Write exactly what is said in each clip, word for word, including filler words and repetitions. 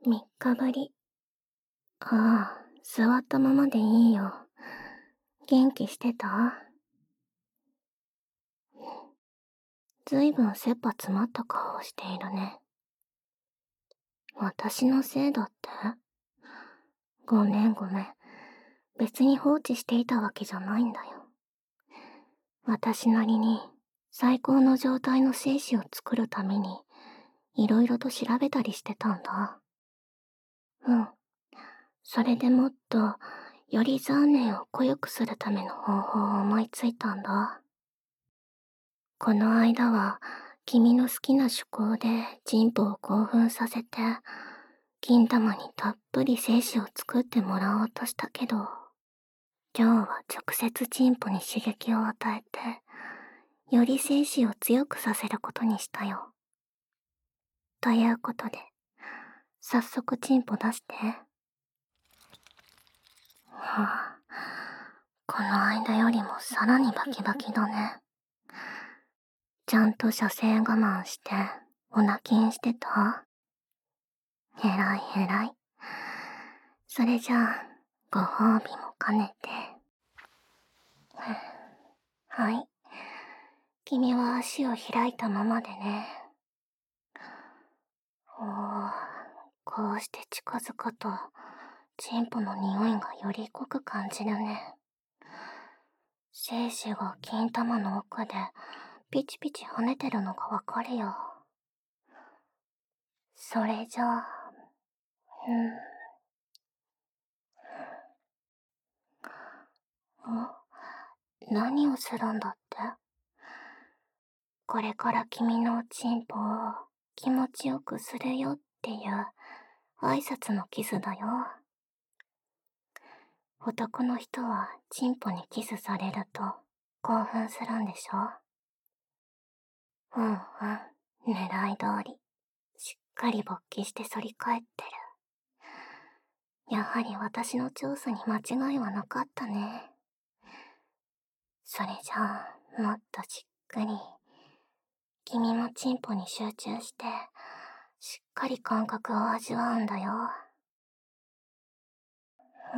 みっかぶり。ああ、座ったままでいいよ。元気してた？ずいぶん切羽詰まった顔をしているね。私のせいだって？ごめんごめん。別に放置していたわけじゃないんだよ。私なりに最高の状態の精子を作るためにいろいろと調べたりしてたんだ。うん。それでもっとより残念を濃ゆくするための方法を思いついたんだ。この間は君の好きな趣向でチンポを興奮させて金玉にたっぷり精子を作ってもらおうとしたけど、今日は直接チンポに刺激を与えてより精子を強くさせることにしたよ。ということで早速チンポ出して。はあ、この間よりもさらにバキバキだね。ちゃんと射精我慢してオナキンしてた？えらいえらい。それじゃあご褒美も兼ねて。はい、君は足を開いたままでね。おー、こうして近づくとチンポの匂いがより濃く感じるね。精子が金玉の奥でピチピチ跳ねてるのがわかるよ。それじゃあ、うん。お、何をするんだって？これから君のチンポを気持ちよくするよっていう挨拶のキスだよ。男の人はチンポにキスされると興奮するんでしょ？うんうん、狙い通り。しっかり勃起して反り返ってる。やはり私の調査に間違いはなかったね。それじゃあ、もっとじっくり。君もチンポに集中して、しっかり感覚を味わうんだよ。うん。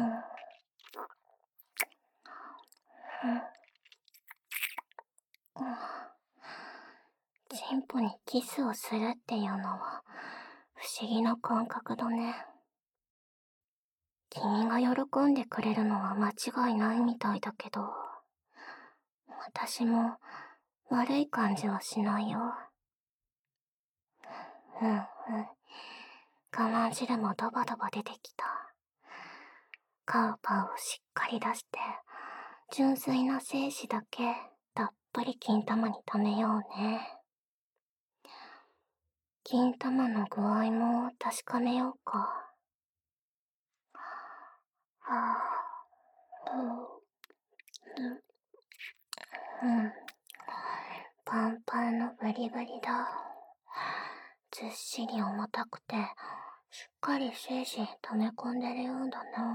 うん。チンポにキスをするっていうのは、不思議な感覚だね。君が喜んでくれるのは間違いないみたいだけど、私も悪い感じはしないよ。うんうん。我慢汁もドバドバ出てきた。カウパウをしっかり出して、純粋な精子だけたっぷり金玉に溜めようね。金玉の具合も確かめようか。はぁ、うん、うん。パンパンのブリブリだ。ずっしり重たくて、しっかり精子溜め込んでるようだな。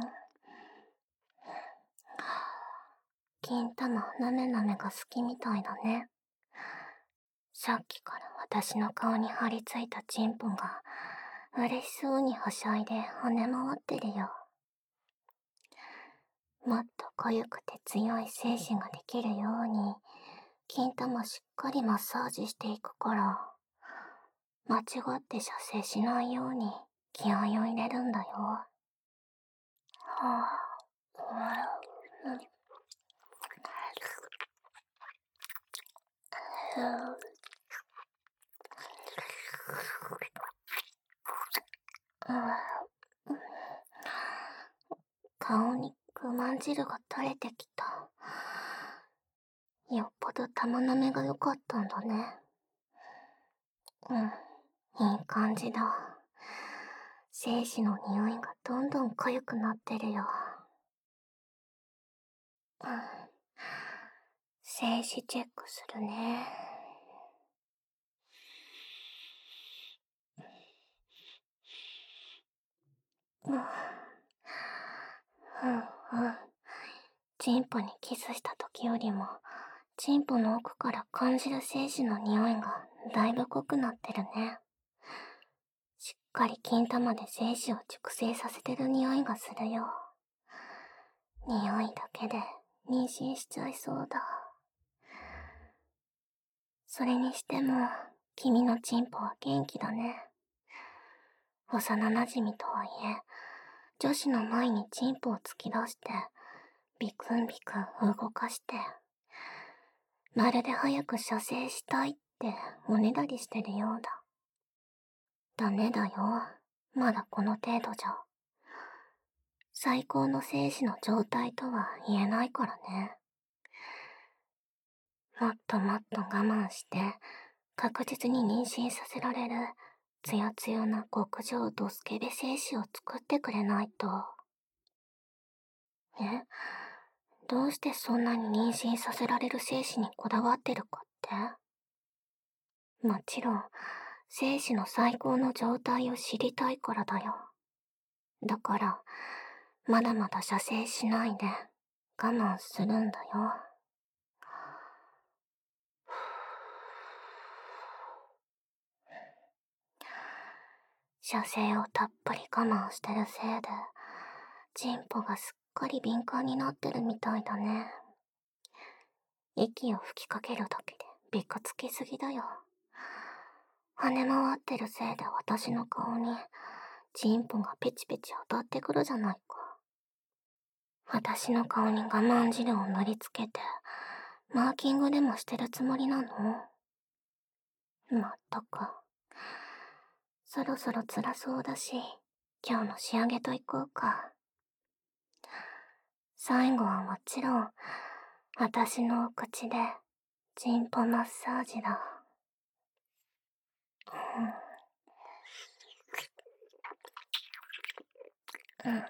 金玉なめなめが好きみたいだね。さっきから私の顔に張り付いたチンポが嬉しそうにはしゃいで跳ね回ってるよ。もっと濃ゆくて強い精子ができるように金玉しっかりマッサージしていくから、間違って射精しないように気合を入れるんだよ。はぁ、うん、顔にくまん汁が垂れてきた。よっぽど玉なめが良かったんだね。うん、いい感じだ。精子の匂いがどんどん濃ゆくなってるよ。うん、精子チェックするね。うん、うん、うん。チンポにキスした時よりも、チンポの奥から感じる精子の匂いがだいぶ濃くなってるね。しっかり金玉で精子を熟成させてる匂いがするよ。匂いだけで妊娠しちゃいそうだ。それにしても、君のチンポは元気だね。幼馴染とはいえ、女子の前にチンポを突き出して、ビクンビクン動かして、まるで早く射精したいっておねだりしてるようだ。ダメだよ。まだこの程度じゃ。最高の精子の状態とは言えないからね。もっともっと我慢して、確実に妊娠させられる、つやつやな極上ドスケベ精子を作ってくれないと。え？どうしてそんなに妊娠させられる精子にこだわってるかって？もちろん、精子の最高の状態を知りたいからだよ。だから、まだまだ射精しないで、我慢するんだよ。射精をたっぷり我慢してるせいで、チンポがすっかり敏感になってるみたいだね。息を吹きかけるだけでびくつきすぎだよ。跳ね回ってるせいで私の顔に、チンポがペチペチ当たってくるじゃないか。私の顔に我慢汁を塗りつけて、マーキングでもしてるつもりなの？まったく。そろそろ辛そうだし、今日の仕上げといこうか。最後はもちろん、私のお口で、チンポマッサージだ。うん。うん。うん。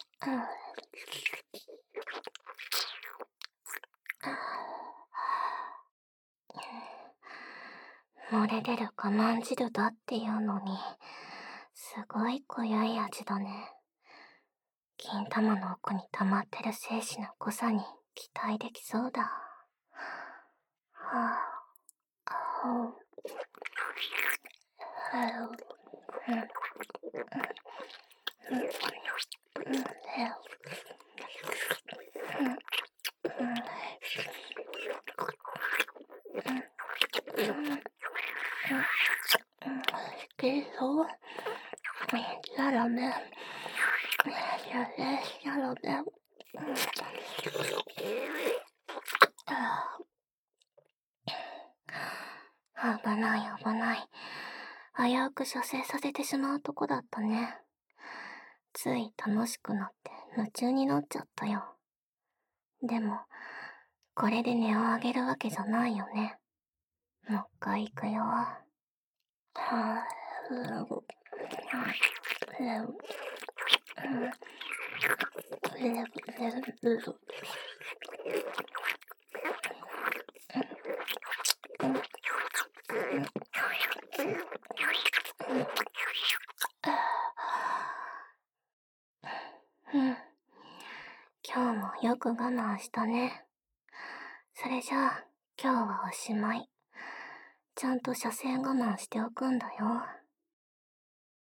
漏れ出る我慢汁だっていうのに、すごい濃ゆい味だね。金玉の奥に溜まってる精子の濃さに期待できそうだ。はぁ、あぁ、けど、やらね。やれ、やらね。危ない危ない。危うく射精させてしまうとこだったね。つい楽しくなって夢中になっちゃったよ。でも、これで音を上げるわけじゃないよね。もう一回行くよ。はぁ、うん。今日もよく我慢したね。それじゃあ、今日はおしまい。ちゃんと射精我慢しておくんだよ。